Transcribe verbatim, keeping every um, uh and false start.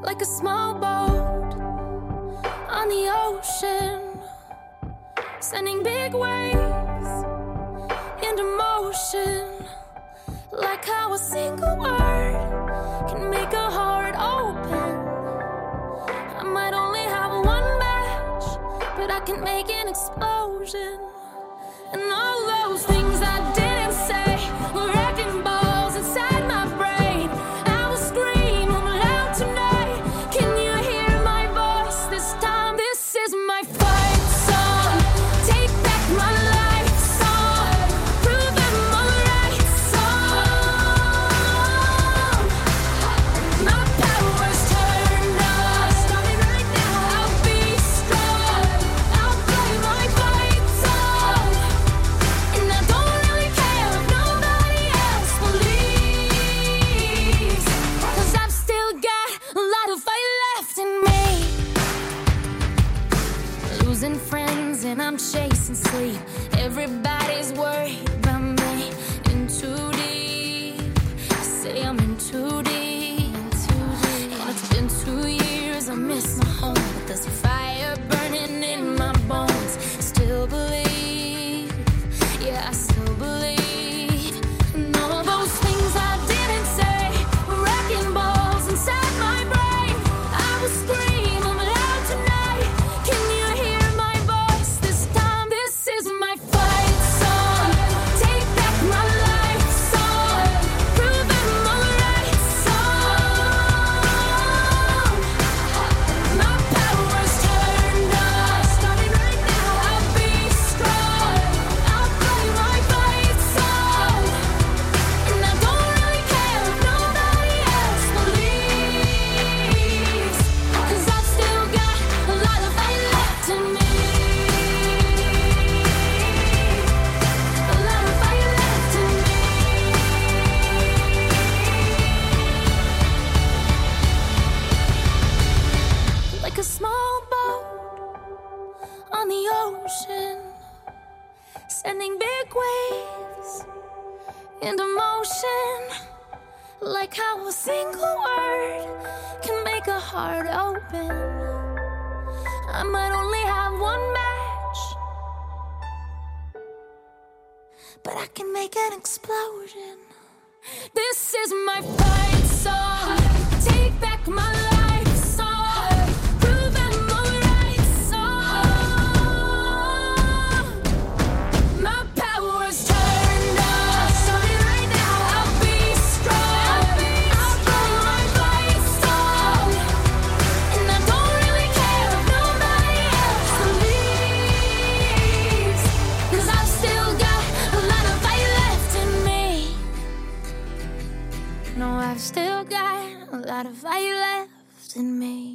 like a small boat on the ocean, sending big waves into motion, like how a single word can make a heart open. I might only have one match, but I can make an explosion. And all those things I didn't say were wrecking balls inside my brain. I will scream them loud tonight. Can you hear my voice this time? This is my fight song. Take back my life song. Prove I'm alright song. My power's turned on. Starting right now. I'll be strong. I'll play my fight song. And I don't really care if nobody else believes, 'cause I've still got a lot of fight left in me. Losing friends and I'm chasing sleep. Everybody's worried about me. In too deep. I say I'm in too deep. And it's been two years, I miss my home, but there's a fire burning in my bones. Still believe, yeah, I still believe. And all those things I didn't say were wrecking balls inside my brain. I will scream them loud tonight. Can you hear my voice this time? This is my fight song. Take back my life song. Prove I'm alright song. My power's turned on. Starting right now. I'll be strong. I'll play my fight song. And I don't really care if nobody else believes, 'cause I've still got a lot of fight left in me. A lot of fight left in me. Like a small boat on the ocean, sending big waves into motion, like how a single word can make a heart open. I might only have one match, but I can make an explosion. This is my fight song. Take back my life song. Prove I'm alright song. My power's turned on. Starting right now. I'll be strong. I'll play my fight song. And I don't really care if nobody else believes, 'cause I've still got a lot of fight left in me. No, I've still got a lot of fight left in me.